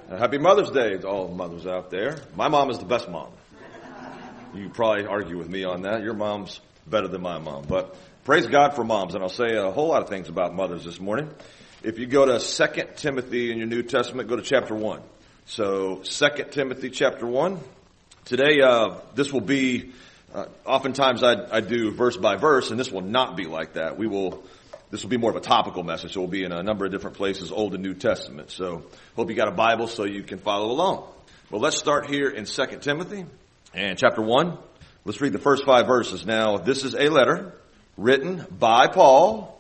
Happy Mother's Day to all mothers out there. My mom is the best mom. You probably argue with me on that. Your mom's better than my mom. But praise God for moms. And I'll say a whole lot of things about mothers this morning. If you go to 2 Timothy in your New Testament, go to chapter 1. So 2 Timothy chapter 1. Today, this will be, oftentimes I do verse by verse, and this will not be like that. This will be more of a topical message. So we'll be in a number of different places, Old and New Testament. So hope you got a Bible so you can follow along. Well, let's start here in 2 Timothy and chapter 1. Let's read the first 5 verses. Now, this is a letter written by Paul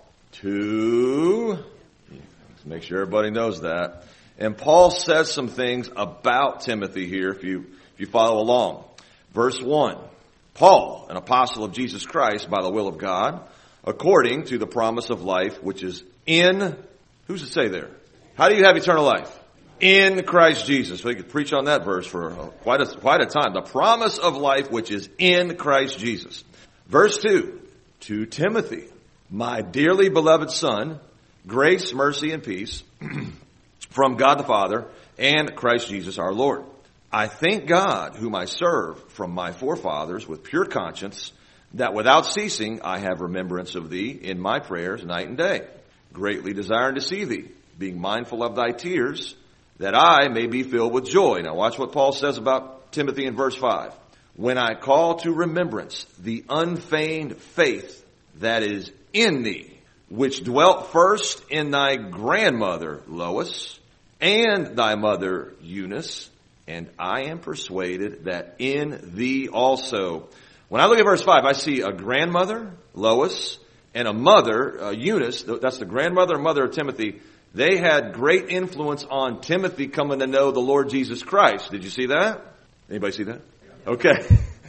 to, let's make sure everybody knows that. And Paul says some things about Timothy here if you follow along. Verse 1, Paul, an apostle of Jesus Christ by the will of God, according to the promise of life, which is in, who's to say there? How do you have eternal life? In Christ Jesus. We could preach on that verse for quite a time. The promise of life, which is in Christ Jesus. Verse 2, to Timothy, my dearly beloved son, grace, mercy, and peace from God the Father and Christ Jesus our Lord. I thank God, whom I serve from my forefathers with pure conscience, that without ceasing I have remembrance of thee in my prayers night and day, greatly desiring to see thee, being mindful of thy tears, that I may be filled with joy. Now watch what Paul says about Timothy in verse 5. When I call to remembrance the unfeigned faith that is in thee, which dwelt first in thy grandmother Lois and thy mother Eunice, and I am persuaded that in thee also. When I look at verse 5, I see a grandmother, Lois, and a mother, Eunice. That's the grandmother and mother of Timothy. They had great influence on Timothy coming to know the Lord Jesus Christ. Did you see that? Anybody see that? Okay.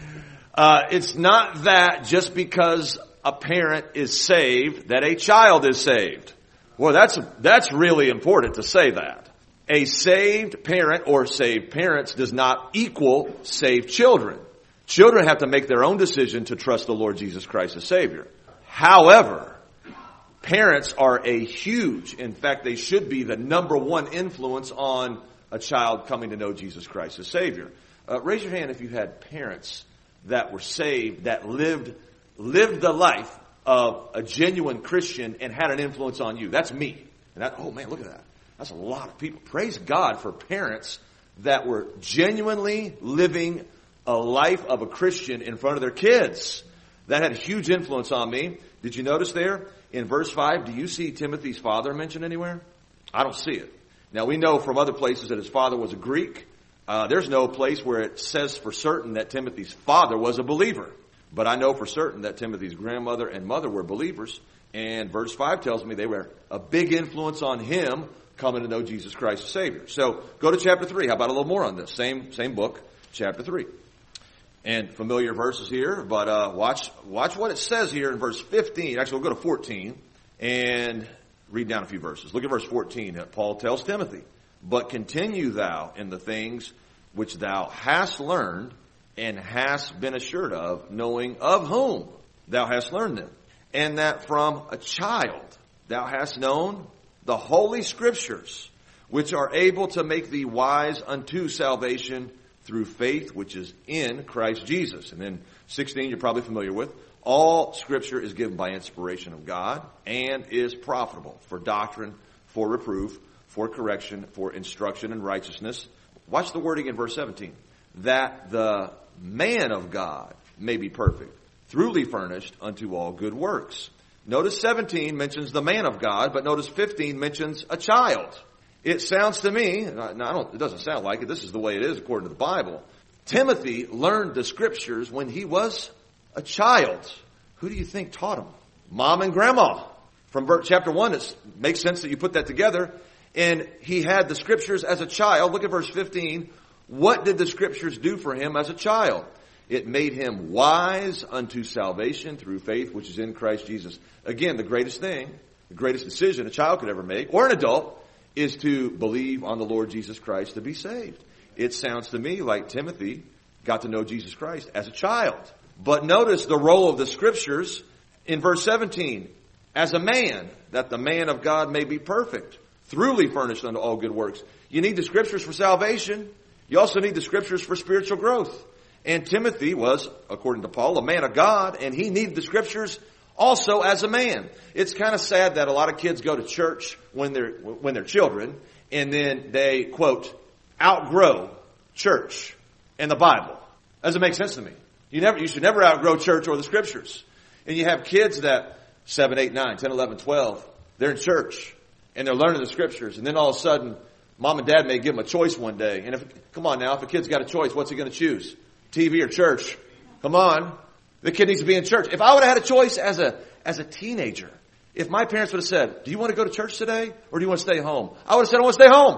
It's not that just because a parent is saved that a child is saved. Well, that's really important to say that. A saved parent or saved parents does not equal saved children. Children have to make their own decision to trust the Lord Jesus Christ as Savior. However, parents are a huge, in fact, they should be the number one influence on a child coming to know Jesus Christ as Savior. Raise your hand if you had parents that were saved, that lived the life of a genuine Christian and had an influence on you. That's me. And oh man, look at that. That's a lot of people. Praise God for parents that were genuinely living a life of a Christian in front of their kids. That had a huge influence on me. Did you notice there in verse 5, do you see Timothy's father mentioned anywhere? I don't see it. Now we know from other places that his father was a Greek. There's no place where it says for certain that Timothy's father was a believer. But I know for certain that Timothy's grandmother and mother were believers. And verse 5 tells me they were a big influence on him coming to know Jesus Christ as Savior. So go to chapter 3. How about a little more on this? Same book, chapter 3. And familiar verses here, but watch what it says here in verse 15. Actually, we'll go to 14 and read down a few verses. Look at verse 14. Paul tells Timothy, but continue thou in the things which thou hast learned and hast been assured of, knowing of whom thou hast learned them, and that from a child thou hast known the holy scriptures, which are able to make thee wise unto salvation through faith which is in Christ Jesus. And then 16 you're probably familiar with. All scripture is given by inspiration of God and is profitable for doctrine, for reproof, for correction, for instruction in righteousness. Watch the wording in verse 17. That the man of God may be perfect, truly furnished unto all good works. Notice 17 mentions the man of God, but notice 15 mentions a child. It sounds to me, it doesn't sound like it, this is the way it is according to the Bible. Timothy learned the scriptures when he was a child. Who do you think taught him? Mom and grandma. From chapter 1, it makes sense that you put that together. And he had the scriptures as a child. Look at verse 15. What did the scriptures do for him as a child? It made him wise unto salvation through faith which is in Christ Jesus. Again, the greatest thing, the greatest decision a child could ever make, or an adult, is to believe on the Lord Jesus Christ to be saved. It sounds to me like Timothy got to know Jesus Christ as a child. But notice the role of the scriptures in verse 17. As a man, that the man of God may be perfect, Throughly furnished unto all good works. You need the scriptures for salvation. You also need the scriptures for spiritual growth. And Timothy was, according to Paul, a man of God, and he needed the scriptures also as a man. It's kind of sad that a lot of kids go to church when they're children, and then they, quote, outgrow church and the Bible. Doesn't make sense to me. You should never outgrow church or the scriptures. And you have kids that 7, 8, 9, 10, 11, 12, they're in church and they're learning the scriptures, and then all of a sudden mom and dad may give them a choice one day. And if a kid's got a choice, what's he going to choose? TV or church? Come on. The kid needs to be in church. If I would have had a choice as a teenager, if my parents would have said, do you want to go to church today or do you want to stay home? I would have said, I want to stay home.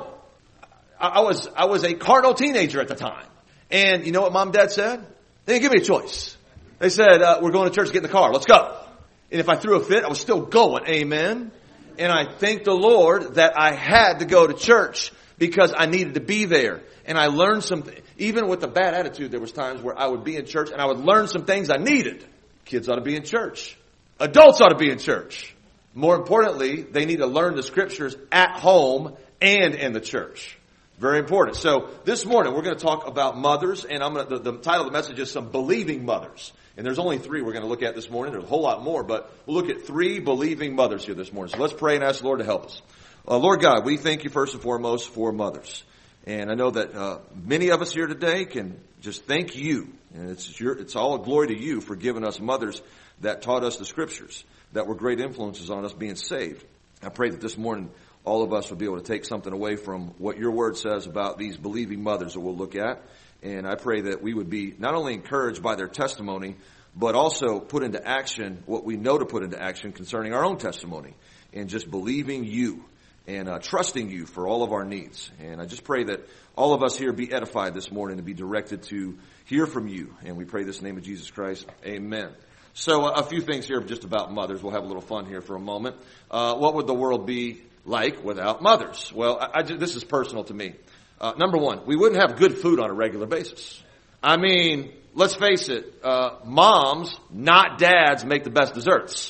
I was a carnal teenager at the time. And you know what mom and dad said? They didn't give me a choice. They said, we're going to church, get in the car. Let's go. And if I threw a fit, I was still going. Amen. And I thank the Lord that I had to go to church because I needed to be there. And I learned something. Even with a bad attitude, there was times where I would be in church and I would learn some things I needed. Kids ought to be in church. Adults ought to be in church. More importantly, they need to learn the scriptures at home and in the church. Very important. So this morning we're going to talk about mothers, and the title of the message is Some Believing Mothers. And there's only 3 we're going to look at this morning. There's a whole lot more, but we'll look at 3 believing mothers here this morning. So let's pray and ask the Lord to help us. Lord God, we thank you first and foremost for mothers. And I know that many of us here today can just thank you. And it's all a glory to you for giving us mothers that taught us the scriptures, that were great influences on us being saved. I pray that this morning all of us will be able to take something away from what your word says about these believing mothers that we'll look at. And I pray that we would be not only encouraged by their testimony, but also put into action what we know to put into action concerning our own testimony, and just believing you and trusting you for all of our needs. And I just pray that all of us here be edified this morning and be directed to hear from you. And we pray this in the name of Jesus Christ. Amen. So a few things here just about mothers. We'll have a little fun here for a moment. What would the world be like without mothers? Well, this is personal to me. Number one, we wouldn't have good food on a regular basis. I mean, let's face it, moms, not dads, make the best desserts.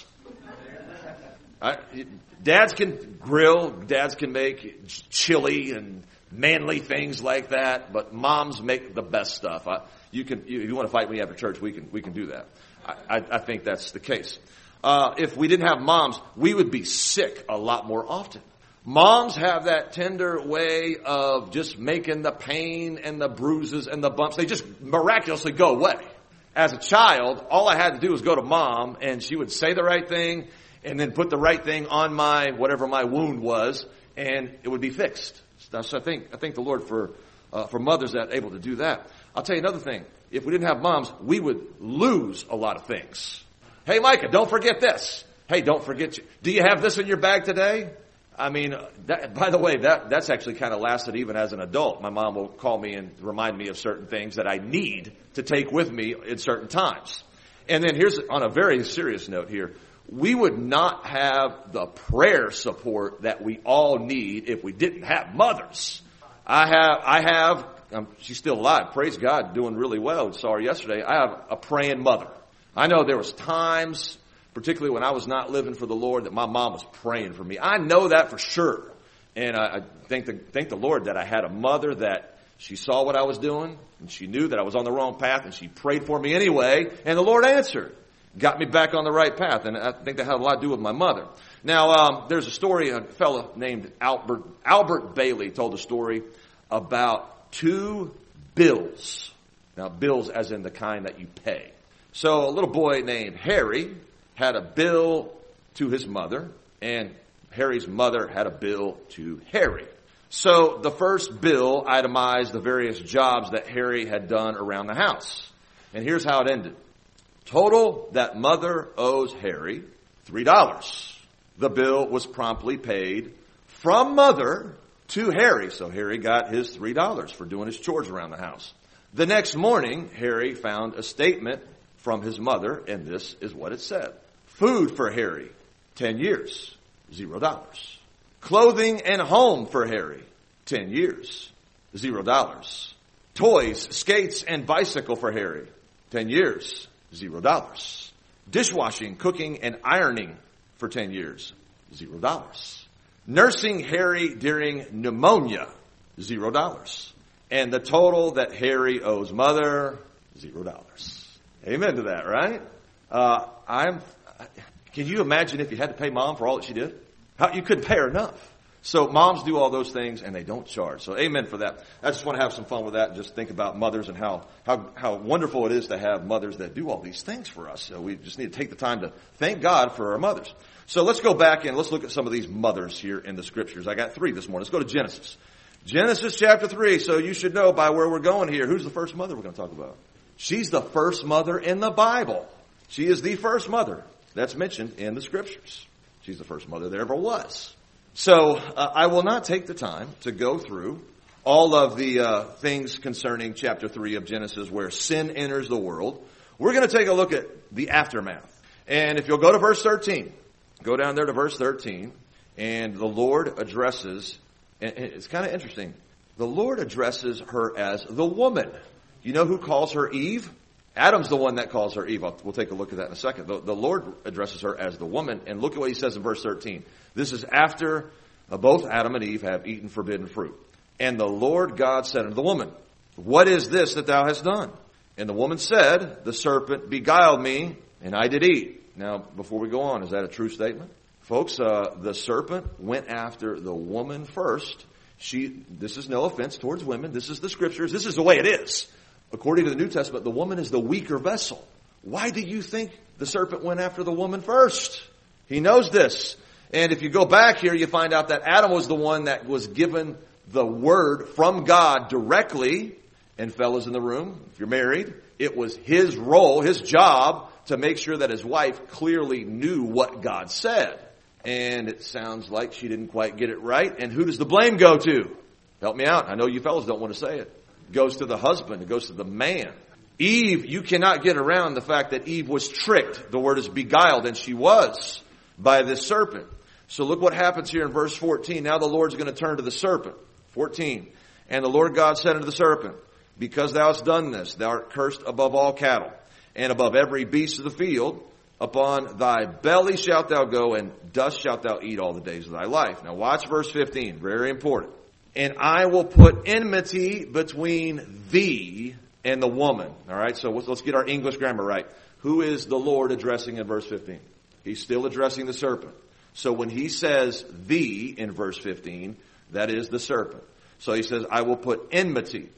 Dads can grill, dads can make chili and manly things like that, but moms make the best stuff. If you want to fight me after church, we can do that. I think that's the case. If we didn't have moms, we would be sick a lot more often. Moms have that tender way of just making the pain and the bruises and the bumps, they just miraculously go away. As a child, all I had to do was go to mom, and she would say the right thing and then put the right thing on whatever my wound was, and it would be fixed. So I thank the Lord for mothers that are able to do that. I'll tell you another thing. If we didn't have moms, we would lose a lot of things. Hey, Micah, don't forget this. Hey, don't forget. Do you have this in your bag today? I mean, by the way, that's actually kind of lasted even as an adult. My mom will call me and remind me of certain things that I need to take with me at certain times. And then here's, on a very serious note here, we would not have the prayer support that we all need if we didn't have mothers. She's still alive, praise God, doing really well. Saw her yesterday. I have a praying mother. I know there was times, particularly when I was not living for the Lord, that my mom was praying for me. I know that for sure. And I thank the Lord that I had a mother that she saw what I was doing, and she knew that I was on the wrong path, and she prayed for me anyway, and the Lord answered. Got me back on the right path, and I think that had a lot to do with my mother. Now, there's a story, a fellow named Albert Bailey told a story about 2 bills. Now, bills as in the kind that you pay. So a little boy named Harry had a bill to his mother, and Harry's mother had a bill to Harry. So the first bill itemized the various jobs that Harry had done around the house. And here's how it ended. Total that mother owes Harry $3. The bill was promptly paid from mother to Harry. So Harry got his $3 for doing his chores around the house. The next morning, Harry found a statement from his mother, and this is what it said. Food for Harry, 10 years, $0. Clothing and home for Harry, 10 years, $0. Toys, skates, and bicycle for Harry, 10 years, $0. Dishwashing, cooking, and ironing for 10 years, $0. Nursing Harry during pneumonia, $0. And the total that Harry owes mother, $0. Amen to that, right? Can you imagine if you had to pay mom for all that she did? You couldn't pay her enough. So moms do all those things and they don't charge. So amen for that. I just want to have some fun with that and just think about mothers and how wonderful it is to have mothers that do all these things for us. So we just need to take the time to thank God for our mothers. So let's go back and let's look at some of these mothers here in the scriptures. I got 3 this morning. Let's go to Genesis. Genesis chapter 3. So you should know by where we're going here. Who's the first mother we're going to talk about? She's the first mother in the Bible. She is the first mother that's mentioned in the scriptures. She's the first mother there ever was. So I will not take the time to go through all of the things concerning chapter 3 of Genesis where sin enters the world. We're going to take a look at the aftermath. And if you'll go to verse 13, go down there to verse 13, and the Lord addresses, and it's kind of interesting, the Lord addresses her as the woman. You know who calls her Eve? Adam's the one that calls her Eve. We'll take a look at that in a second. The Lord addresses her as the woman, and look at what he says in verse 13. This is after both Adam and Eve have eaten forbidden fruit. And the Lord God said unto the woman, what is this that thou hast done? And the woman said, the serpent beguiled me, and I did eat. Now, before we go on, is that a true statement? Folks, the serpent went after the woman first. This is no offense towards women. This is the scriptures. This is the way it is. According to the New Testament, the woman is the weaker vessel. Why do you think the serpent went after the woman first? He knows this. And if you go back here, you find out that Adam was the one that was given the word from God directly. And fellas in the room, if you're married, it was his role, his job, to make sure that his wife clearly knew what God said. And it sounds like she didn't quite get it right. And who does the blame go to? Help me out. I know you fellas don't want to say it. It goes to the husband. It goes to the man. Eve, you cannot get around the fact that Eve was tricked. The word is beguiled, and she was by this serpent. So look what happens here in verse 14. Now the Lord's going to turn to the serpent. 14. And the Lord God said unto the serpent, because thou hast done this, thou art cursed above all cattle, and above every beast of the field. Upon thy belly shalt thou go, and dust shalt thou eat all the days of thy life. Now watch verse 15. Very important. And I will put enmity between thee and the woman. All right, so let's get our English grammar right. Who is the Lord addressing in verse 15? He's still addressing the serpent. So when he says thee in verse 15, that is the serpent. So he says, I will put enmity.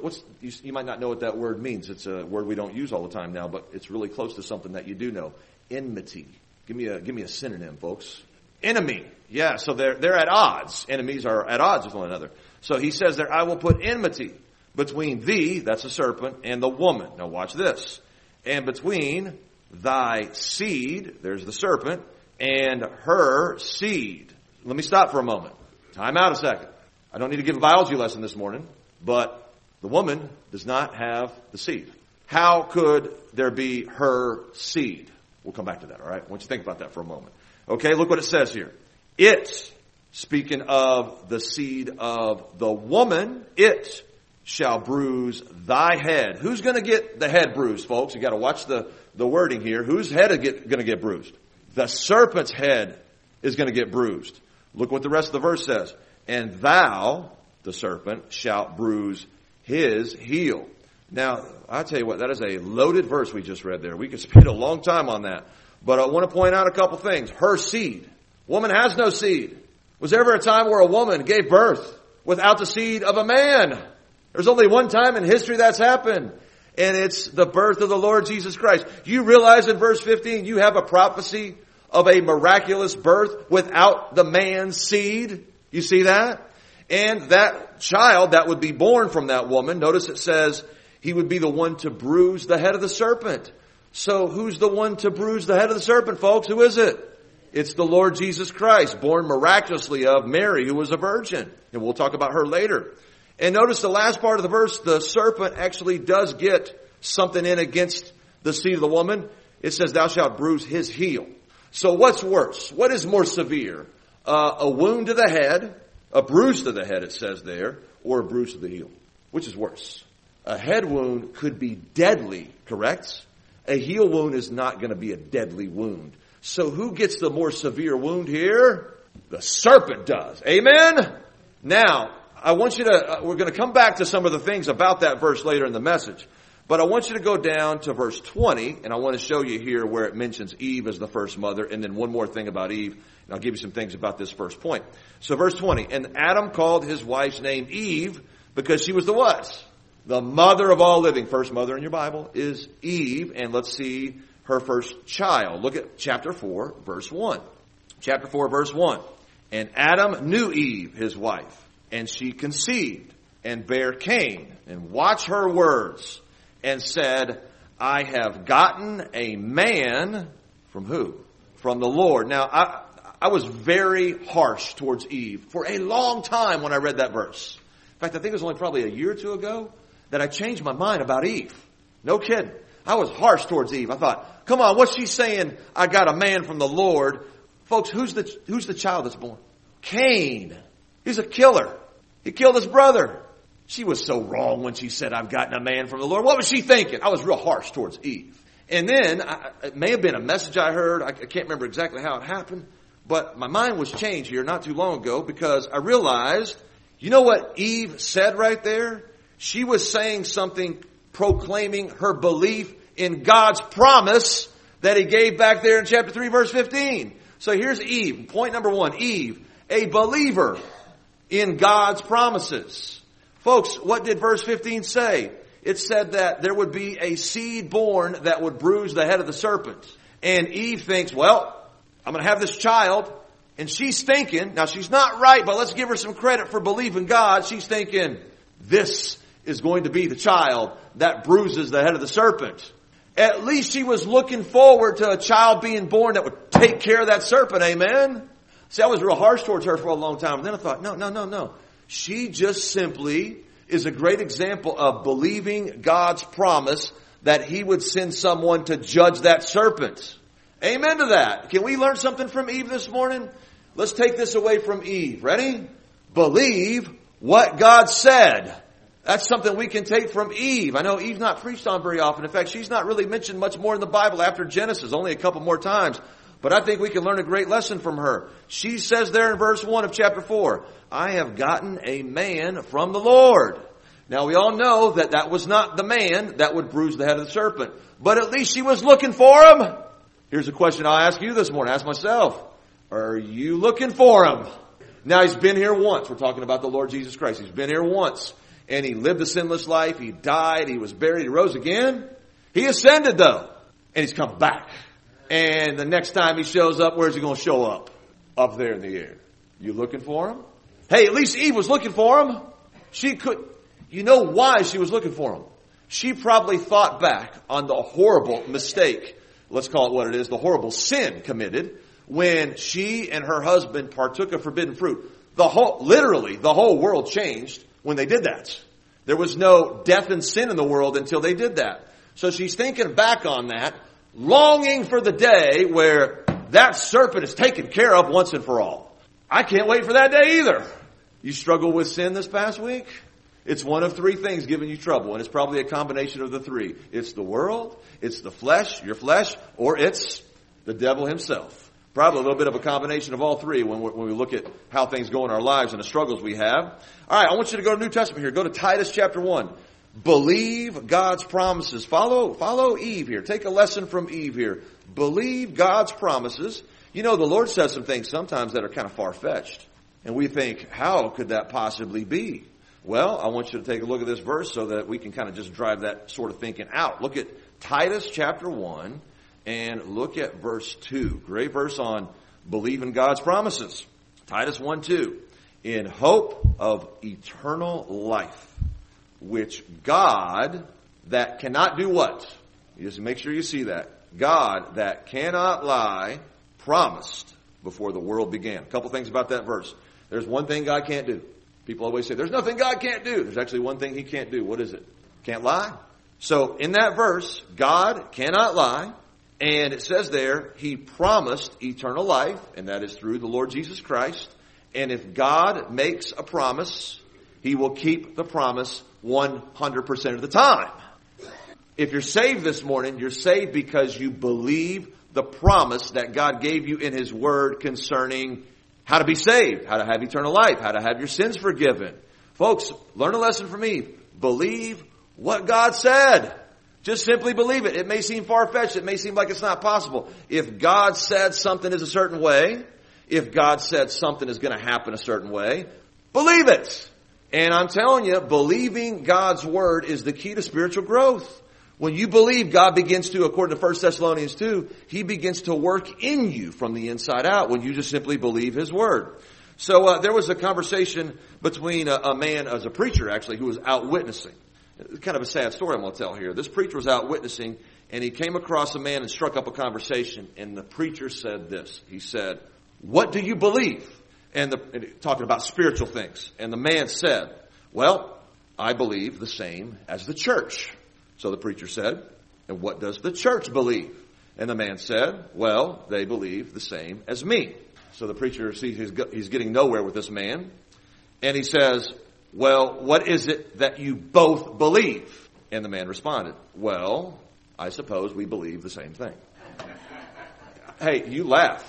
You might not know what that word means. It's a word we don't use all the time now, but it's really close to something that you do know. Enmity. Give me a synonym, folks. Enemy. Yeah, so they're at odds. Enemies are at odds with one another. So he says there, I will put enmity between thee, that's a serpent, and the woman. Now watch this. And between thy seed, there's the serpent, and her seed. Let me stop for a moment. Time out a second. I don't need to give a biology lesson this morning, but the woman does not have the seed. How could there be her seed? We'll come back to that, all right? I want you to think about that for a moment. Okay, look what it says here. It, speaking of the seed of the woman, it shall bruise thy head. Who's going to get the head bruised, folks? You got to watch the wording here. Whose head is going to get bruised? The serpent's head is going to get bruised. Look what the rest of the verse says. And thou, the serpent, shalt bruise his heel. Now, I'll tell you what, that is a loaded verse we just read there. We could spend a long time on that. But I want to point out a couple things. Her seed. Woman has no seed. Was there ever a time where a woman gave birth without the seed of a man? There's only one time in history that's happened. And it's the birth of the Lord Jesus Christ. You realize in verse 15 you have a prophecy of a miraculous birth without the man's seed? You see that? And that child that would be born from that woman, notice it says he would be the one to bruise the head of the serpent. So who's the one to bruise the head of the serpent, folks? Who is it? It's the Lord Jesus Christ, born miraculously of Mary, who was a virgin. And we'll talk about her later. And notice the last part of the verse, the serpent actually does get something in against the seed of the woman. It says, thou shalt bruise his heel. So what's worse? What is more severe? A wound to the head, a bruise to the head, it says there, or a bruise to the heel? Which is worse? A head wound could be deadly, correct? A heel wound is not going to be a deadly wound. So who gets the more severe wound here? The serpent does. Amen? Now, I want you to, we're going to come back to some of the things about that verse later in the message. But I want you to go down to verse 20, and I want to show you here where it mentions Eve as the first mother, and then one more thing about Eve, and I'll give you some things about this first point. So verse 20, and Adam called his wife's name Eve because she was the what? The mother of all living. First mother in your Bible is Eve, and let's see her first child. Look at chapter 4, verse 1. Chapter 4, verse 1. And Adam knew Eve, his wife, and she conceived and bare Cain. And watch her words. And said, I have gotten a man from who? From the Lord. Now, I was very harsh towards Eve for a long time when I read that verse. In fact, I think it was only probably a year or two ago that I changed my mind about Eve. No kidding. I was harsh towards Eve. I thought, come on, what's she saying? I got a man from the Lord. Folks, who's the child that's born? Cain. He's a killer. He killed his brother. She was so wrong when she said, I've gotten a man from the Lord. What was she thinking? I was real harsh towards Eve. And then, it may have been a message I heard. I can't remember exactly how it happened. But my mind was changed here not too long ago because I realized, you know what Eve said right there? She was saying something proclaiming her belief in God's promise that he gave back there in chapter 3, verse 15. So here's Eve. Point number 1, Eve, a believer in God's promises. Folks, what did verse 15 say? It said that there would be a seed born that would bruise the head of the serpent. And Eve thinks, well, I'm going to have this child. And she's thinking, now she's not right, but let's give her some credit for believing God. She's thinking, this is going to be the child that bruises the head of the serpent. At least she was looking forward to a child being born that would take care of that serpent. Amen? See, I was real harsh towards her for a long time. And then I thought, no. She just simply is a great example of believing God's promise that he would send someone to judge that serpent. Amen to that. Can we learn something from Eve this morning? Let's take this away from Eve. Ready? Believe what God said. That's something we can take from Eve. I know Eve's not preached on very often. In fact, she's not really mentioned much more in the Bible after Genesis, only a couple more times. But I think we can learn a great lesson from her. She says there in verse 1 of chapter 4, I have gotten a man from the Lord. Now we all know that that was not the man that would bruise the head of the serpent. But at least she was looking for him. Here's a question I'll ask you this morning. Ask myself. Are you looking for him? Now he's been here once. We're talking about the Lord Jesus Christ. He's been here once. And he lived a sinless life. He died. He was buried. He rose again. He ascended though. And he's come back. And the next time he shows up, where's he going to show up? Up there in the air. You looking for him? Hey, at least Eve was looking for him. You know why she was looking for him? She probably thought back on the horrible mistake, let's call it what it is, the horrible sin committed when she and her husband partook of forbidden fruit. Literally, the whole world changed when they did that. There was no death and sin in the world until they did that. So she's thinking back on that, longing for the day where that serpent is taken care of once and for all. I can't wait for that day either. You struggle with sin this past week? It's one of three things giving you trouble, and it's probably a combination of the three. It's the world, it's the flesh, your flesh, or it's the devil himself. Probably a little bit of a combination of all three when we look at how things go in our lives and the struggles we have. All right, I want you to go to New Testament here. Go to Titus chapter 1. Believe God's promises. Follow Eve here. Take a lesson from Eve here. Believe God's promises. You know, the Lord says some things sometimes that are kind of far-fetched. And we think, how could that possibly be? Well, I want you to take a look at this verse so that we can kind of just drive that sort of thinking out. Look at Titus chapter 1 and look at verse 2. Great verse on believing God's promises. Titus 1:2. In hope of eternal life, which God that cannot do what? You just make sure you see that. God that cannot lie promised before the world began. A couple things about that verse. There's one thing God can't do. People always say, there's nothing God can't do. There's actually one thing he can't do. What is it? Can't lie. So in that verse, God cannot lie. And it says there, he promised eternal life, and that is through the Lord Jesus Christ. And if God makes a promise, he will keep the promise 100% of the time. If you're saved this morning, you're saved because you believe the promise that God gave you in his word concerning how to be saved, how to have eternal life, how to have your sins forgiven. Folks, learn a lesson from me. Believe what God said. Just simply believe it. It may seem far-fetched. It may seem like it's not possible. If God said something is a certain way, if God said something is going to happen a certain way, believe it. And I'm telling you, believing God's word is the key to spiritual growth. When you believe, God begins to, according to 1 Thessalonians 2, He begins to work in you from the inside out when you just simply believe His word. So there was a conversation between a man, as a preacher actually, who was out witnessing. It's kind of a sad story I'm going to tell here. This preacher was out witnessing, and he came across a man and struck up a conversation. And the preacher said this. He said, "What do you believe?" And talking about spiritual things. And the man said, "Well, I believe the same as the church." So the preacher said, "And what does the church believe?" And the man said, "Well, they believe the same as me." So the preacher sees he's getting nowhere with this man. And he says, "Well, what is it that you both believe?" And the man responded, "Well, I suppose we believe the same thing." Hey, you laugh.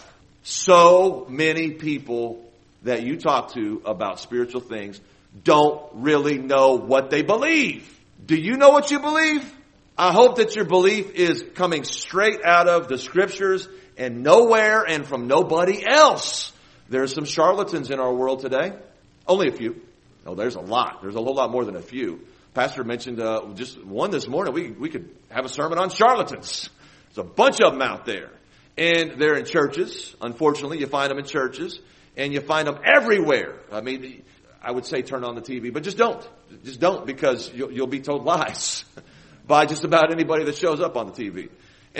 So many people that you talk to about spiritual things don't really know what they believe. Do you know what you believe? I hope that your belief is coming straight out of the scriptures and nowhere and from nobody else. There's some charlatans in our world today. Only a few. No, there's a lot. There's a whole lot more than a few. Pastor mentioned just one this morning. We could have a sermon on charlatans. There's a bunch of them out there. And they're in churches. Unfortunately, you find them in churches. And you find them everywhere. I mean, I would say turn on the TV, but just don't. Just don't, because you'll be told lies by just about anybody that shows up on the TV.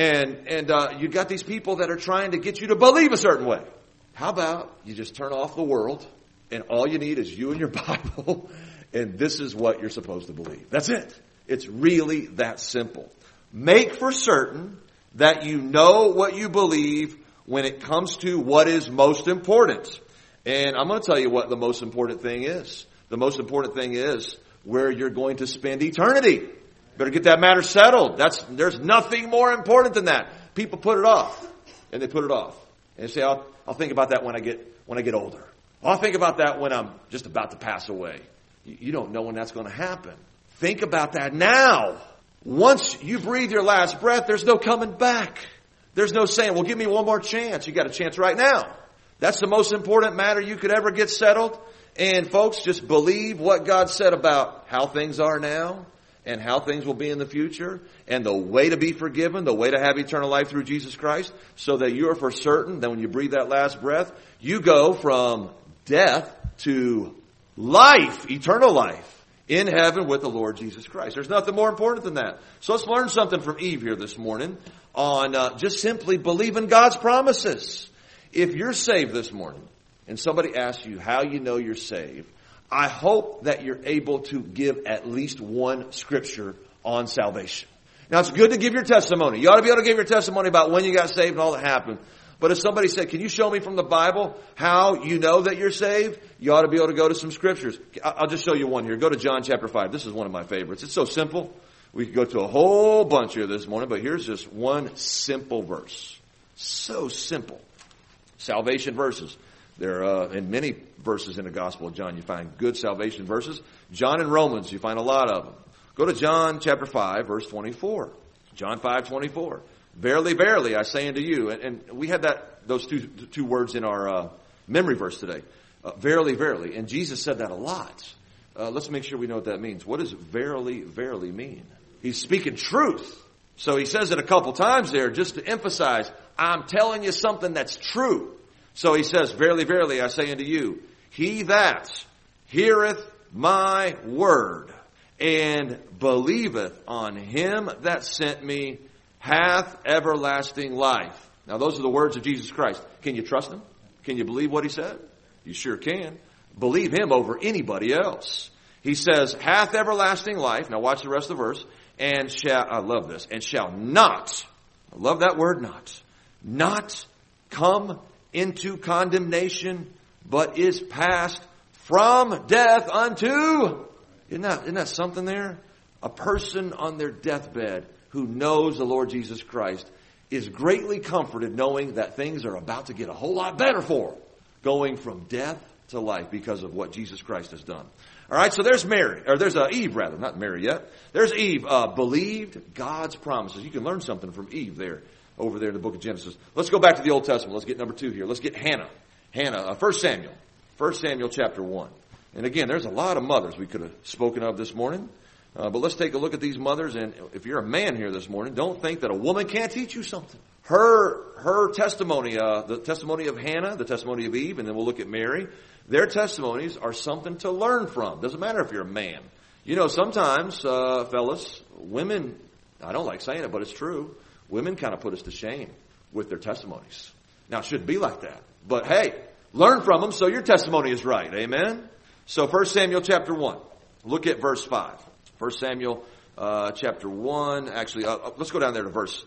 And you got these people that are trying to get you to believe a certain way. How about you just turn off the world, and all you need is you and your Bible, and this is what you're supposed to believe. That's it. It's really that simple. Make for certain that you know what you believe when it comes to what is most important. And I'm going to tell you what the most important thing is. The most important thing is where you're going to spend eternity. Better get that matter settled. There's nothing more important than that. People put it off, and they put it off, and they say, "I'll think about that when I get older. I'll think about that when I'm just about to pass away." You don't know when that's going to happen. Think about that now. Once you breathe your last breath, there's no coming back. There's no saying, "Well, give me one more chance." You got a chance right now. That's the most important matter you could ever get settled. And folks, just believe what God said about how things are now and how things will be in the future and the way to be forgiven, the way to have eternal life through Jesus Christ, so that you are for certain that when you breathe that last breath, you go from death to life, eternal life, in heaven with the Lord Jesus Christ. There's nothing more important than that. So let's learn something from Eve here this morning on just simply believing God's promises. If you're saved this morning and somebody asks you how you know you're saved, I hope that you're able to give at least one scripture on salvation. Now, it's good to give your testimony. You ought to be able to give your testimony about when you got saved and all that happened. But if somebody said, "Can you show me from the Bible how you know that you're saved?" you ought to be able to go to some scriptures. I'll just show you one here. Go to John chapter 5. This is one of my favorites. It's so simple. We could go to a whole bunch here this morning, but here's just one simple verse. So simple. Salvation verses. There are in many verses in the Gospel of John, you find good salvation verses. John and Romans, you find a lot of them. Go to John chapter 5, verse 24. John 5:24. "Verily, verily, I say unto you," and we had those two words in our memory verse today. Verily, verily. And Jesus said that a lot. Let's make sure we know what that means. What does verily, verily mean? He's speaking truth. So he says it a couple times there just to emphasize, I'm telling you something that's true. So he says, "Verily, verily, I say unto you, he that heareth my word and believeth on him that sent me hath everlasting life." Now, those are the words of Jesus Christ. Can you trust him? Can you believe what he said? You sure can. Believe him over anybody else. He says, hath everlasting life. Now, watch the rest of the verse. And I love this, and shall not, I love that word not come into condemnation, but is passed from death unto, isn't that something there? A person on their deathbed who knows the Lord Jesus Christ is greatly comforted knowing that things are about to get a whole lot better for them. going from death to life because of what Jesus Christ has done. All right, so there's Eve, not Mary yet. There's Eve, believed God's promises. You can learn something from Eve there, over there in the book of Genesis. Let's go back to the Old Testament. Let's get number 2 here. Let's get Hannah. 1 Samuel chapter 1. And again, there's a lot of mothers we could have spoken of this morning. But let's take a look at these mothers. And if you're a man here this morning, don't think that a woman can't teach you something. Her testimony, the testimony of Hannah, the testimony of Eve, and then we'll look at Mary. Their testimonies are something to learn from. Doesn't matter if you're a man. You know, sometimes, fellas, women, I don't like saying it, but it's true. Women kind of put us to shame with their testimonies. Now, it shouldn't be like that. But hey, learn from them so your testimony is right. Amen? So 1 Samuel chapter 1. Look at verse 5. 1 Samuel chapter 1. Actually, let's go down there to verse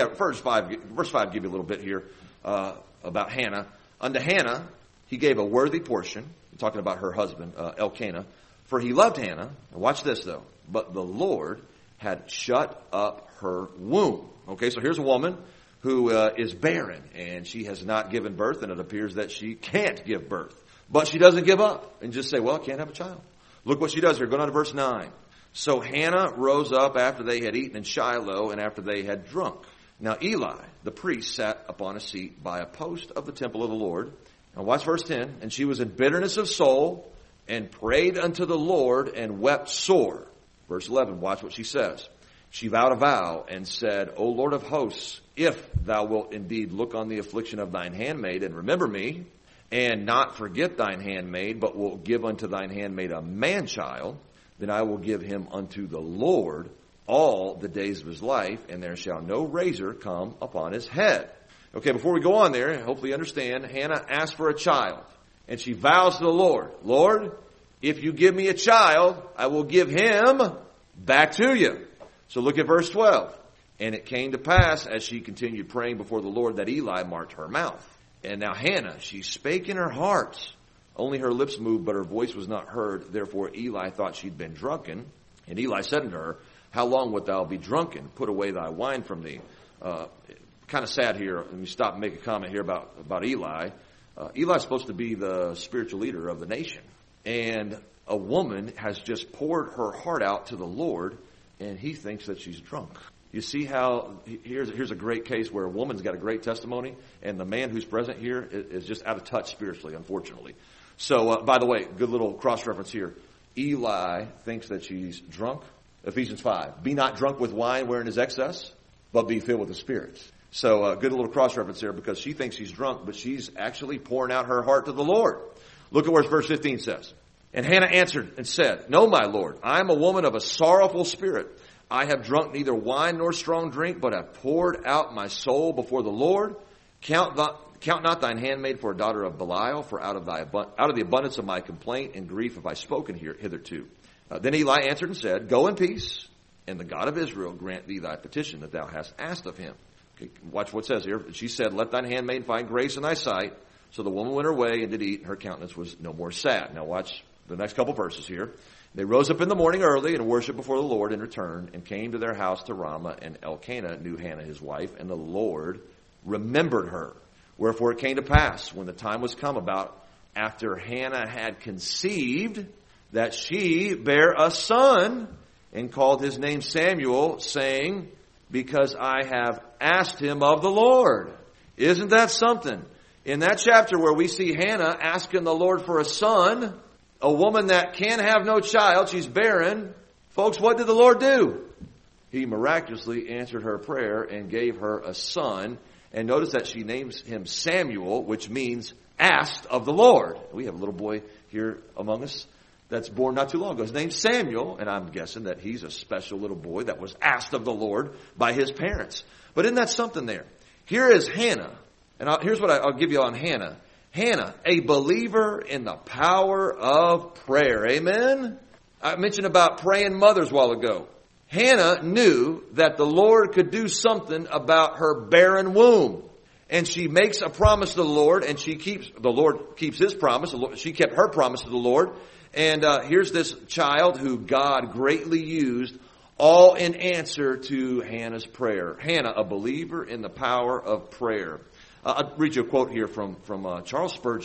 5. Verse 5 give you a little bit here about Hannah. Unto Hannah he gave a worthy portion. I'm talking about her husband, Elkanah. For he loved Hannah. And watch this, though. But the Lord had shut up her womb. Okay, so here's a woman who is barren, and she has not given birth, and it appears that she can't give birth. But she doesn't give up and just say, well, I can't have a child. Look what she does here. Go down to verse 9. So Hannah rose up after they had eaten in Shiloh and after they had drunk. Now Eli, the priest, sat upon a seat by a post of the temple of the Lord. Now watch verse 10. And she was in bitterness of soul and prayed unto the Lord and wept sore. Verse 11, watch what she says. She vowed a vow and said, O Lord of hosts, if thou wilt indeed look on the affliction of thine handmaid and remember me, and not forget thine handmaid, but will give unto thine handmaid a man-child, then I will give him unto the Lord all the days of his life, and there shall no razor come upon his head. Okay, before we go on there, hopefully you understand, Hannah asked for a child, and she vows to the Lord, Lord, if you give me a child, I will give him back to you. So look at verse 12. And it came to pass, as she continued praying before the Lord, that Eli marked her mouth. And now Hannah, she spake in her heart. Only her lips moved, but her voice was not heard. Therefore Eli thought she'd been drunken. And Eli said unto her, How long wilt thou be drunken? Put away thy wine from thee. Kind of sad here. Let me stop and make a comment here about Eli. Eli's supposed to be the spiritual leader of the nation. And a woman has just poured her heart out to the Lord, and he thinks that she's drunk. You see how here's a great case where a woman's got a great testimony, and the man who's present here is just out of touch spiritually, unfortunately. So, by the way, good little cross-reference here. Eli thinks that she's drunk. Ephesians 5. Be not drunk with wine wherein is excess, but be filled with the Spirit. So, good little cross-reference there because she thinks she's drunk, but she's actually pouring out her heart to the Lord. Look at what verse 15 says. And Hannah answered and said, No, my Lord, I am a woman of a sorrowful spirit. I have drunk neither wine nor strong drink, but have poured out my soul before the Lord. Count not thine handmaid for a daughter of Belial, for out of the abundance of my complaint and grief have I spoken hitherto. Then Eli answered and said, Go in peace, and the God of Israel grant thee thy petition that thou hast asked of him. Okay, watch what it says here. She said, Let thine handmaid find grace in thy sight. So the woman went her way and did eat, and her countenance was no more sad. Now watch the next couple verses here. They rose up in the morning early and worshipped before the Lord and returned and came to their house to Ramah. And Elkanah knew Hannah his wife, and the Lord remembered her. Wherefore it came to pass, when the time was come about after Hannah had conceived, that she bare a son and called his name Samuel, saying, Because I have asked him of the Lord. Isn't that something? In that chapter where we see Hannah asking the Lord for a son, a woman that can have no child, she's barren. Folks, what did the Lord do? He miraculously answered her prayer and gave her a son. And notice that she names him Samuel, which means asked of the Lord. We have a little boy here among us that's born not too long ago. His name's Samuel, and I'm guessing that he's a special little boy that was asked of the Lord by his parents. But isn't that something there? Here is Hannah. And here's what I'll give you on Hannah. Hannah, a believer in the power of prayer. Amen? I mentioned about praying mothers a while ago. Hannah knew that the Lord could do something about her barren womb. And she makes a promise to the Lord, and the Lord keeps his promise. She kept her promise to the Lord. And here's this child who God greatly used, all in answer to Hannah's prayer. Hannah, a believer in the power of prayer. I'll read you a quote here from Charles Spurgeon.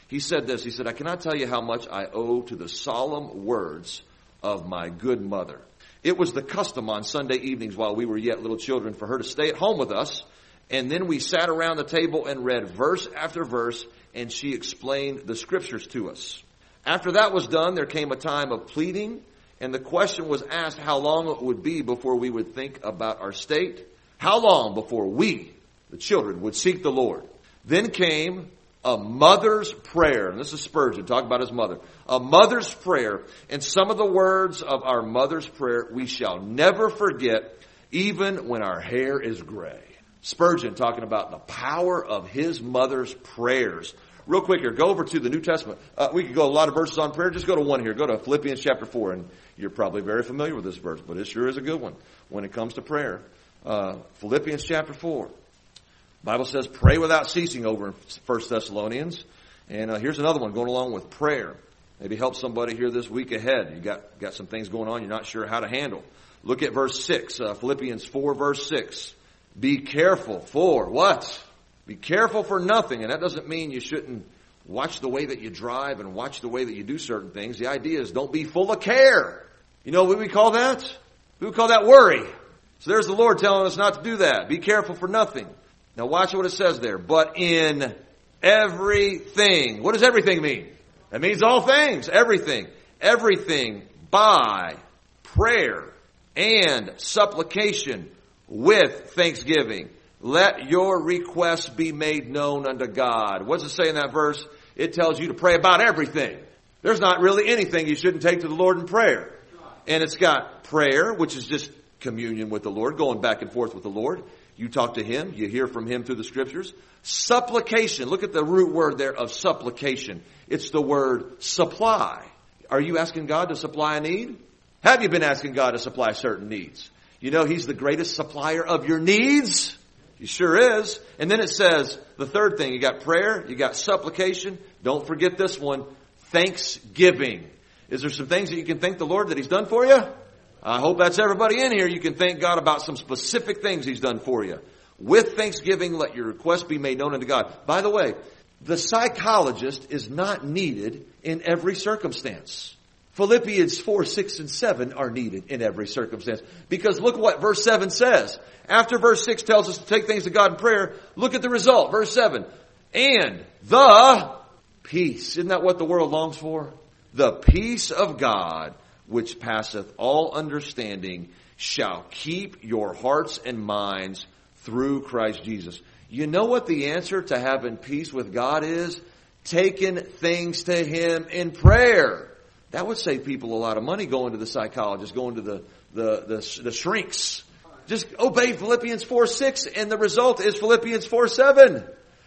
He said this. He said, I cannot tell you how much I owe to the solemn words of my good mother. It was the custom on Sunday evenings while we were yet little children for her to stay at home with us. And then we sat around the table and read verse after verse, and she explained the scriptures to us. After that was done, there came a time of pleading, and the question was asked how long it would be before we would think about our state. How long before we, the children, would seek the Lord. Then came a mother's prayer. And this is Spurgeon talking about his mother. A mother's prayer. And some of the words of our mother's prayer we shall never forget, even when our hair is gray. Spurgeon talking about the power of his mother's prayers. Real quick here, go over to the New Testament. We could go a lot of verses on prayer. Just go to one here. Go to Philippians chapter 4. And you're probably very familiar with this verse, but it sure is a good one when it comes to prayer. Philippians chapter 4. Bible says pray without ceasing over in 1 Thessalonians. And here's another one going along with prayer. Maybe help somebody here this week ahead. You got some things going on you're not sure how to handle. Look at verse 6. Philippians 4 verse 6. Be careful for what? Be careful for nothing. And that doesn't mean you shouldn't watch the way that you drive and watch the way that you do certain things. The idea is don't be full of care. You know what we call that? We would call that worry. So there's the Lord telling us not to do that. Be careful for nothing. Now watch what it says there. But in everything. What does everything mean? That means all things. Everything. Everything by prayer and supplication with thanksgiving. Let your requests be made known unto God. What does it say in that verse? It tells you to pray about everything. There's not really anything you shouldn't take to the Lord in prayer. And it's got prayer, which is just communion with the Lord, going back and forth with the Lord. You talk to Him. You hear from Him through the Scriptures. Supplication. Look at the root word there of supplication. It's the word supply. Are you asking God to supply a need? Have you been asking God to supply certain needs? You know He's the greatest supplier of your needs. He sure is. And then it says, the third thing, you got prayer, you got supplication. Don't forget this one, thanksgiving. Is there some things that you can thank the Lord that He's done for you? I hope that's everybody in here. You can thank God about some specific things He's done for you. With thanksgiving, let your request be made known unto God. By the way, the psychologist is not needed in every circumstance. Philippians 4, 6, and 7 are needed in every circumstance. Because look what verse 7 says. After verse 6 tells us to take things to God in prayer, look at the result. Verse 7. And the peace. Isn't that what the world longs for? The peace of God, which passeth all understanding, shall keep your hearts and minds through Christ Jesus. You know what the answer to having peace with God is? Taking things to Him in prayer. That would save people a lot of money going to the psychologist, going to the shrinks. Just obey Philippians 4, 6, and the result is Philippians 4, 7.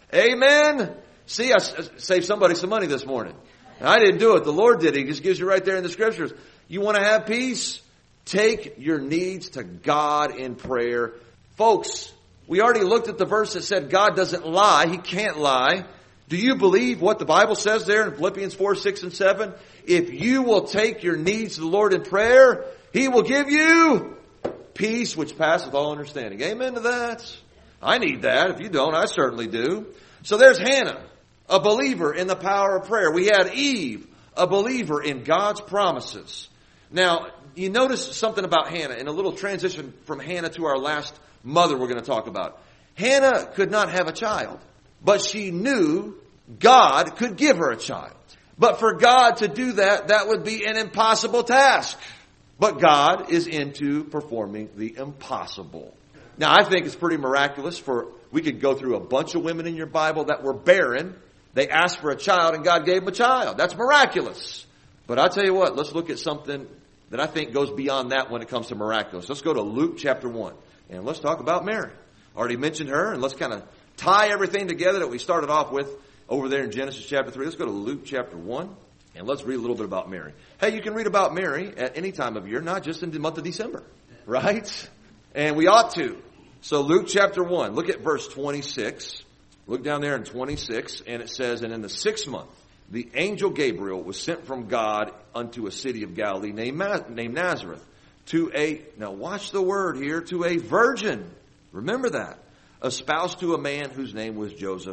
Amen? See, I saved somebody some money this morning. I didn't do it. The Lord did it. He just gives you right there in the Scriptures. You want to have peace? Take your needs to God in prayer. Folks, we already looked at the verse that said God doesn't lie. He can't lie. Do you believe what the Bible says there in Philippians 4, 6, and 7? If you will take your needs to the Lord in prayer, He will give you peace which passeth all understanding. Amen to that? I need that. If you don't, I certainly do. So there's Hannah, a believer in the power of prayer. We had Eve, a believer in God's promises. Now, you notice something about Hannah, in a little transition from Hannah to our last mother we're going to talk about. Hannah could not have a child, but she knew God could give her a child. But for God to do that, that would be an impossible task. But God is into performing the impossible. Now, I think it's pretty miraculous we could go through a bunch of women in your Bible that were barren. They asked for a child and God gave them a child. That's miraculous. But I'll tell you what, let's look at something that I think goes beyond that when it comes to miraculous. Let's go to Luke chapter 1 and let's talk about Mary. Already mentioned her, and let's kind of tie everything together that we started off with over there in Genesis chapter 3. Let's go to Luke chapter 1 and let's read a little bit about Mary. Hey, you can read about Mary at any time of year, not just in the month of December, right? And we ought to. So Luke chapter 1, look at verse 26. Look down there in 26, and it says, and in the 6th month, the angel Gabriel was sent from God unto a city of Galilee named Nazareth now watch the word here, to a virgin. Remember that. Espoused to a man whose name was Joseph,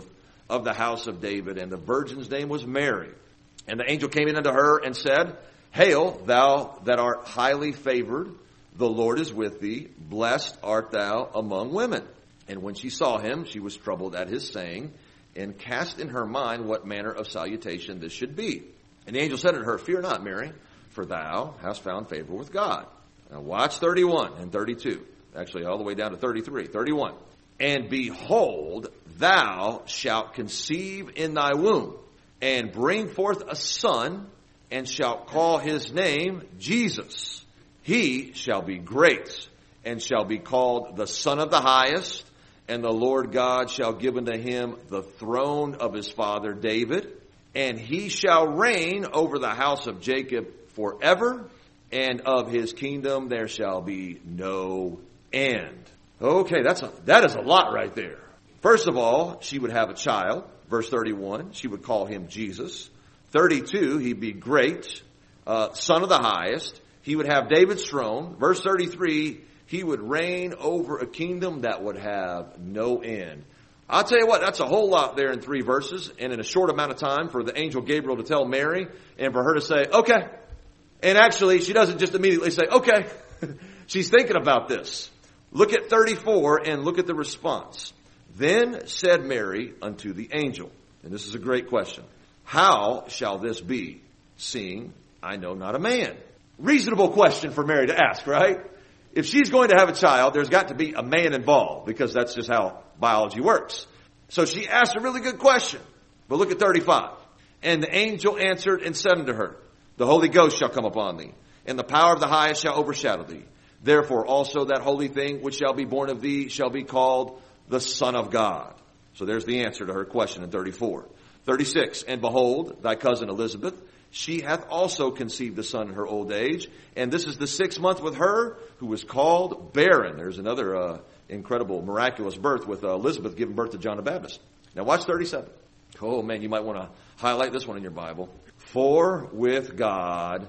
of the house of David, and the virgin's name was Mary. And the angel came in unto her and said, Hail, thou that art highly favored, the Lord is with thee. Blessed art thou among women. And when she saw him, she was troubled at his saying, and cast in her mind what manner of salutation this should be. And the angel said unto her, Fear not, Mary, for thou hast found favor with God. Now watch 31 and 32. Actually, all the way down to 33. 31. And behold, thou shalt conceive in thy womb, and bring forth a son, and shalt call his name Jesus. He shall be great, and shall be called the Son of the Highest, and the Lord God shall give unto him the throne of his father David, and he shall reign over the house of Jacob forever, and of his kingdom there shall be no end. Okay, that is a lot right there. First of all, she would have a child. Verse 31, she would call him Jesus. 32, he'd be great, Son of the Highest. He would have David's throne. Verse 33, he would reign over a kingdom that would have no end. I'll tell you what, that's a whole lot there in 3 verses, and in a short amount of time for the angel Gabriel to tell Mary, and for her to say, okay. And actually, she doesn't just immediately say, okay. She's thinking about this. Look at 34 and look at the response. Then said Mary unto the angel, and this is a great question, How shall this be, seeing I know not a man? Reasonable question for Mary to ask, right? If she's going to have a child, there's got to be a man involved, because that's just how biology works. So she asked a really good question. But look at 35. And the angel answered and said unto her, The Holy Ghost shall come upon thee, and the power of the Highest shall overshadow thee. Therefore also that holy thing which shall be born of thee shall be called the Son of God. So there's the answer to her question in 34. 36, And behold, thy cousin Elizabeth, she hath also conceived a son in her old age, and this is the 6th month with her, who was called barren. There's another incredible, miraculous birth with Elizabeth giving birth to John the Baptist. Now watch 37. Oh man, you might want to highlight this one in your Bible. For with God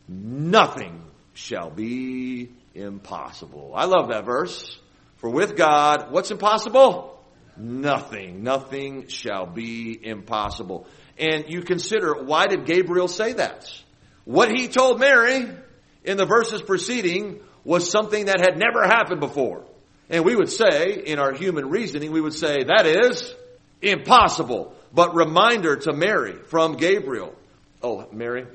nothing shall be impossible. I love that verse. For with God, what's impossible? Nothing. Nothing shall be impossible. And you consider, why did Gabriel say that? What he told Mary in the verses preceding was something that had never happened before. And we would say, in our human reasoning, we would say, that is impossible. But reminder to Mary from Gabriel, oh, Mary,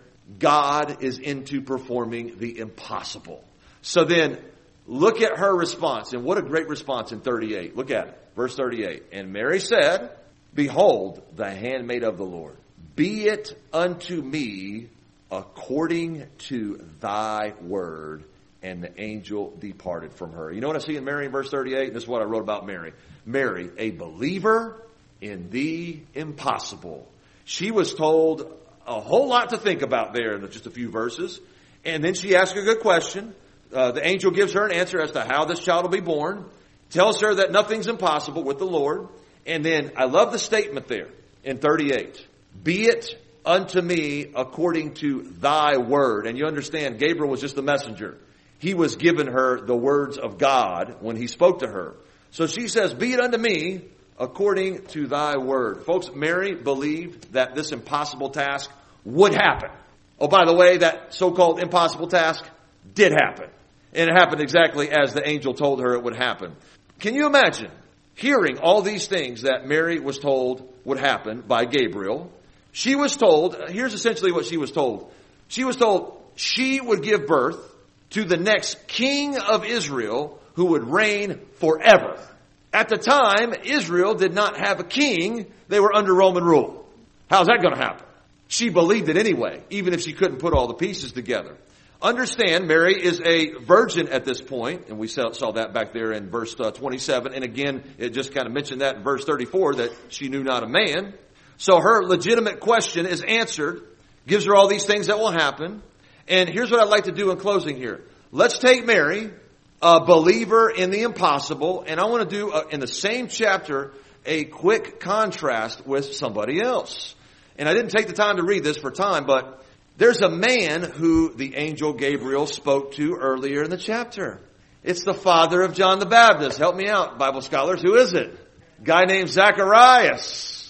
God is into performing the impossible. So then, look at her response. And what a great response in 38. Look at it. Verse 38. And Mary said, Behold, the handmaid of the Lord. Be it unto me according to thy word. And the angel departed from her. You know what I see in Mary in verse 38? This is what I wrote about Mary. Mary, a believer in the impossible. She was told a whole lot to think about there in just a few verses. And then she asked a good question. The angel gives her an answer as to how this child will be born. Tells her that nothing's impossible with the Lord. And then I love the statement there in 38. Be it unto me according to thy word. And you understand, Gabriel was just the messenger. He was giving her the words of God when he spoke to her. So she says, Be it unto me according to thy word. Folks, Mary believed that this impossible task would happen. Oh, by the way, that so-called impossible task did happen. And it happened exactly as the angel told her it would happen. Can you imagine hearing all these things that Mary was told would happen by Gabriel? She was told, here's essentially what she was told. She was told she would give birth to the next king of Israel who would reign forever. At the time, Israel did not have a king. They were under Roman rule. How's that going to happen? She believed it anyway, even if she couldn't put all the pieces together. Understand, Mary is a virgin at this point, and we saw that back there in verse 27. And again, it just kind of mentioned that in verse 34, that she knew not a man. So her legitimate question is answered, gives her all these things that will happen. And here's what I'd like to do in closing here. Let's take Mary, a believer in the impossible, and I want to do, in the same chapter, a quick contrast with somebody else. And I didn't take the time to read this for time, but there's a man who the angel Gabriel spoke to earlier in the chapter. It's the father of John the Baptist. Help me out, Bible scholars. Who is it? A guy named Zacharias.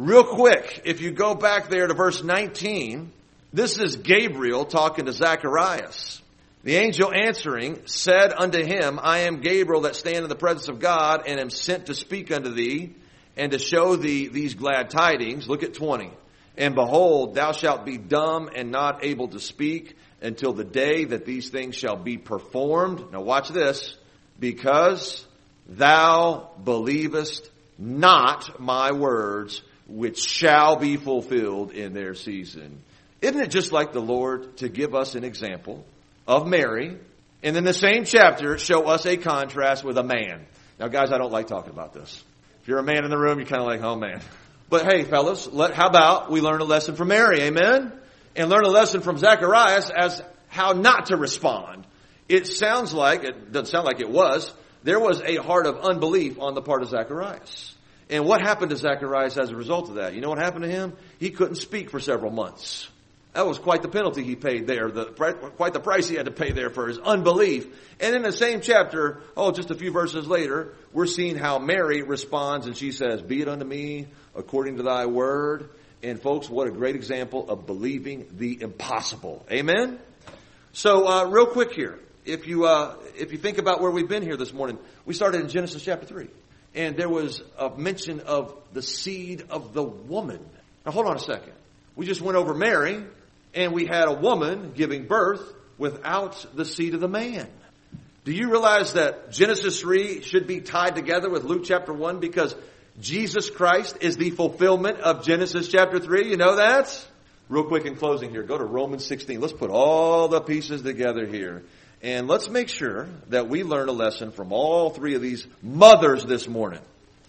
Real quick, if you go back there to verse 19, this is Gabriel talking to Zacharias. The angel answering said unto him, I am Gabriel that stand in the presence of God, and am sent to speak unto thee, and to show thee these glad tidings. Look at 20. And behold, thou shalt be dumb and not able to speak until the day that these things shall be performed. Now watch this. Because thou believest not my words, which shall be fulfilled in their season. Isn't it just like the Lord to give us an example of Mary, and in the same chapter show us a contrast with a man? Now guys, I don't like talking about this. If you're a man in the room, you're kind of like, oh man. But hey, fellas, how about we learn a lesson from Mary, amen? And learn a lesson from Zacharias as how not to respond. It doesn't sound like it was. There was a heart of unbelief on the part of Zacharias. And what happened to Zacharias as a result of that? You know what happened to him? He couldn't speak for several months. That was quite the penalty he paid there, quite the price he had to pay there for his unbelief. And in the same chapter, just a few verses later, we're seeing how Mary responds, and she says, be it unto me according to thy word. And folks, what a great example of believing the impossible. Amen? So, real quick here, if you think about where we've been here this morning, we started in Genesis chapter 3. And there was a mention of the seed of the woman. Now hold on a second. We just went over Mary, and we had a woman giving birth without the seed of the man. Do you realize that Genesis 3 should be tied together with Luke chapter 1 because Jesus Christ is the fulfillment of Genesis chapter 3? You know that? Real quick in closing here, go to Romans 16. Let's put all the pieces together here. And let's make sure that we learn a lesson from all three of these mothers this morning.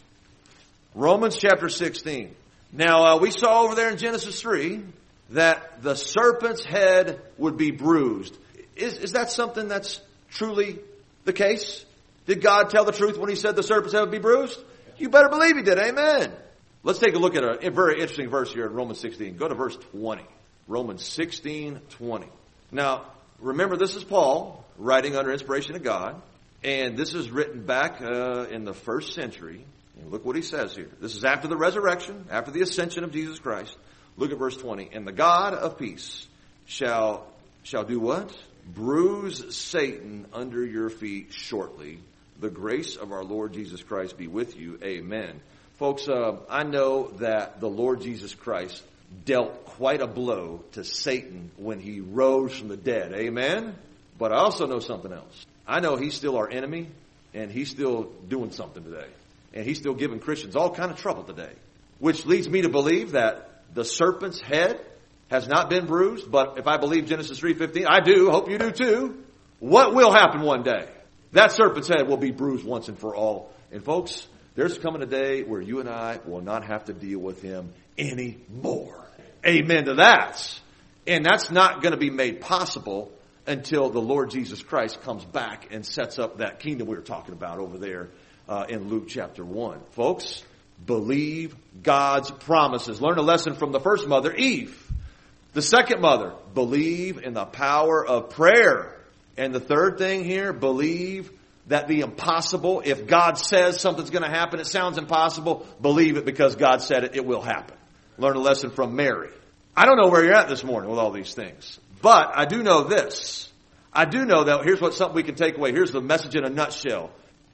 Romans chapter 16. Now, we saw over there in Genesis 3 that the serpent's head would be bruised. Is that something that's truly the case? Did God tell the truth when he said the serpent's head would be bruised? You better believe he did. Amen. Let's take a look at a very interesting verse here in Romans 16. Go to verse 20. Romans 16:20. Now, remember, this is Paul writing under inspiration of God. And this is written back in the first century. And look what he says here. This is after the resurrection, after the ascension of Jesus Christ. Look at verse 20. And the God of peace shall do what? Bruise Satan under your feet shortly. The grace of our Lord Jesus Christ be with you. Amen. Folks, I know that the Lord Jesus Christ dealt quite a blow to Satan when he rose from the dead. Amen? But I also know something else. I know he's still our enemy, and he's still doing something today. And he's still giving Christians all kind of trouble today. Which leads me to believe that the serpent's head has not been bruised. But if I believe Genesis 3:15, I do, hope you do too. What will happen one day? That serpent's head will be bruised once and for all. And folks, there's coming a day where you and I will not have to deal with him anymore. Amen to that. And that's not going to be made possible until the Lord Jesus Christ comes back and sets up that kingdom we were talking about over there in Luke chapter 1. Folks, believe God's promises. Learn a lesson from the first mother, Eve. The second mother, believe in the power of prayer. And the third thing here, believe that the impossible, if God says something's going to happen, it sounds impossible, believe it because God said it, it will happen. Learn a lesson from Mary. I don't know where you're at this morning with all these things, but I do know this. I do know that here's something we can take away. Here's the message in a nutshell.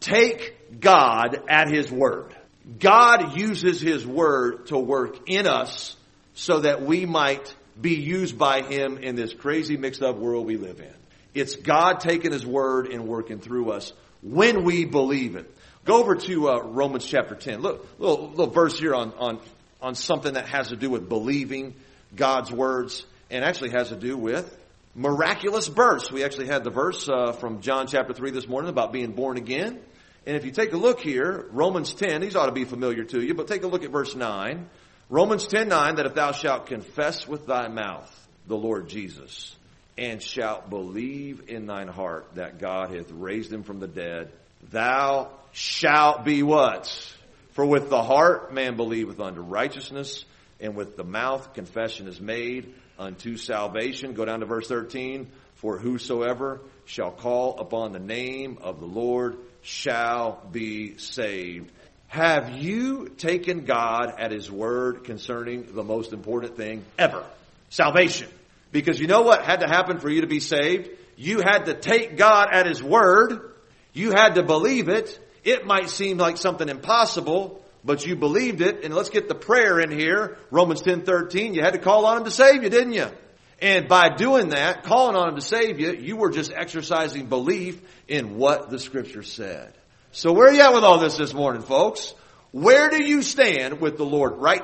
Take God at his word. God uses his word to work in us so that we might be used by him in this crazy mixed up world we live in. It's God taking his word and working through us when we believe it. Go over to Romans chapter 10. Look, little verse here on something that has to do with believing God's words and actually has to do with miraculous births. We actually had the verse from John chapter 3 this morning about being born again. And if you take a look here, Romans 10, these ought to be familiar to you, but take a look at verse 9. Romans 10:9, that if thou shalt confess with thy mouth the Lord Jesus, and shalt believe in thine heart that God hath raised him from the dead, thou shalt be what? For with the heart man believeth unto righteousness, and with the mouth confession is made unto salvation. Go down to verse 13. For whosoever shall call upon the name of the Lord shall be saved. Have you taken God at His word concerning the most important thing ever? Salvation. Because you know what had to happen for you to be saved? You had to take God at His word. You had to believe it. It might seem like something impossible, but you believed it. And let's get the prayer in here. Romans 10:13. You had to call on Him to save you, didn't you? And by doing that, calling on Him to save you, you were just exercising belief in what the Scripture said. So where are you at with all this morning, folks? Where do you stand with the Lord right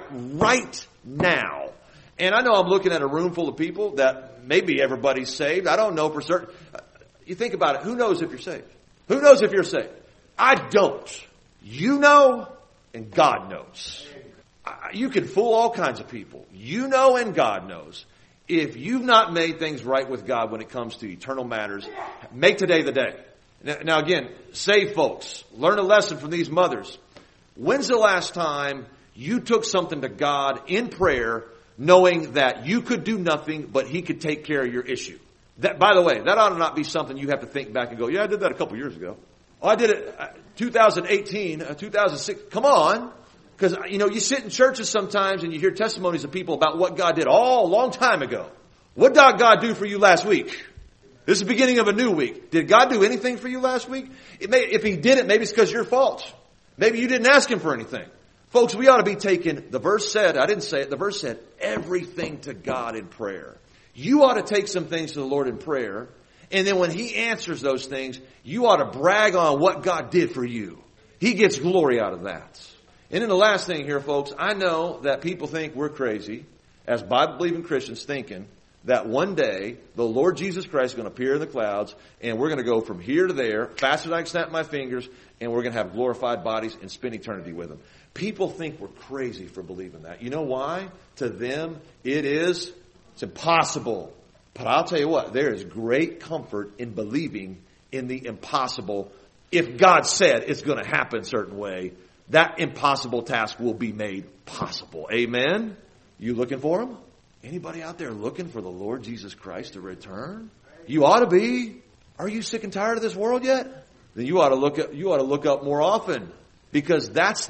now? And I know I'm looking at a room full of people that maybe everybody's saved. I don't know for certain. You think about it. Who knows if you're saved? Who knows if you're saved? I don't. You know, and God knows. You can fool all kinds of people. You know, and God knows. If you've not made things right with God when it comes to eternal matters, make today the day. Now again, saved folks, learn a lesson from these mothers. When's the last time you took something to God in prayer knowing that you could do nothing but He could take care of your issue? That, by the way, that ought to not be something you have to think back and go, yeah, I did that a couple years ago. Oh, I did it 2018, 2006. Come on. Because, you sit in churches sometimes and you hear testimonies of people about what God did a long time ago. What did God do for you last week? This is the beginning of a new week. Did God do anything for you last week? If He didn't, maybe it's because your fault. Maybe you didn't ask Him for anything. Folks, we ought to be taking, the verse said, I didn't say it, the verse said, everything to God in prayer. You ought to take some things to the Lord in prayer, and then when He answers those things, you ought to brag on what God did for you. He gets glory out of that. And then the last thing here, folks, I know that people think we're crazy, as Bible-believing Christians, thinking that one day the Lord Jesus Christ is going to appear in the clouds and we're going to go from here to there, faster than I can snap my fingers, and we're going to have glorified bodies and spend eternity with Him. People think we're crazy for believing that. You know why? To them, it's impossible. But I'll tell you what, there is great comfort in believing in the impossible. If God said it's going to happen a certain way, that impossible task will be made possible. Amen? You looking for Him? Anybody out there looking for the Lord Jesus Christ to return? You ought to be. Are you sick and tired of this world yet? Then you ought to look up more often, because that's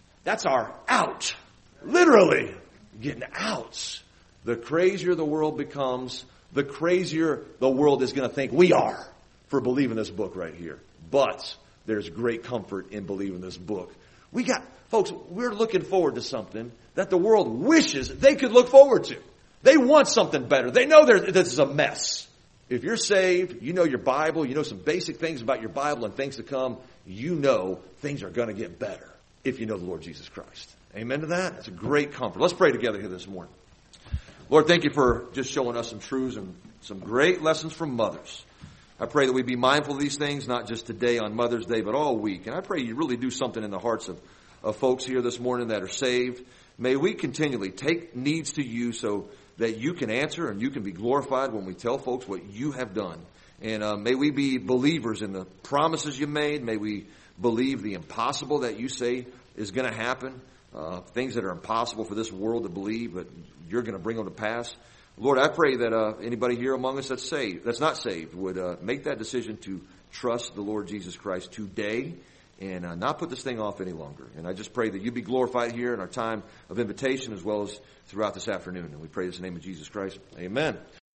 our out. Literally getting out. The crazier the world becomes, the crazier the world is going to think we are for believing this book right here. But there's great comfort in believing this book. Folks, we're looking forward to something that the world wishes they could look forward to. They want something better. They know this is a mess. If you're saved, you know your Bible, you know some basic things about your Bible and things to come, you know things are going to get better if you know the Lord Jesus Christ. Amen to that? That's a great comfort. Let's pray together here this morning. Lord, thank you for just showing us some truths and some great lessons from mothers. I pray that we be mindful of these things, not just today on Mother's Day, but all week. And I pray you really do something in the hearts of folks here this morning that are saved. May we continually take needs to you so that you can answer and you can be glorified when we tell folks what you have done. And may we be believers in the promises you made. May we believe the impossible that you say is going to happen. Things that are impossible for this world to believe, but you're going to bring them to pass. Lord, I pray that anybody here among us that's not saved, would make that decision to trust the Lord Jesus Christ today and not put this thing off any longer. And I just pray that you be glorified here in our time of invitation as well as throughout this afternoon. And we pray this in the name of Jesus Christ. Amen.